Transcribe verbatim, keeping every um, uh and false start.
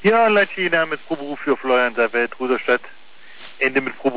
Ja, Latina mit Proberuf für Florian der Welt, Ruderstadt. Ende mit Proberuf.